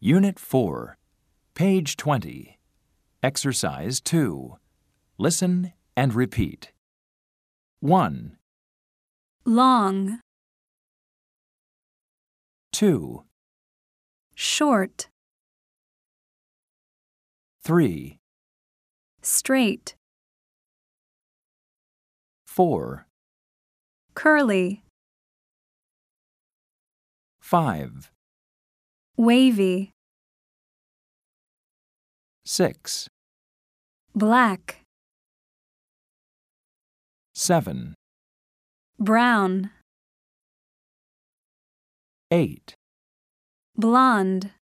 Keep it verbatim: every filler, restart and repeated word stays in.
Unit four, page twenty. Exercise two. Listen and repeat. one, long, two, short, three, straight, four, curly, five, wavy, six, black, seven, brown, eight, blonde,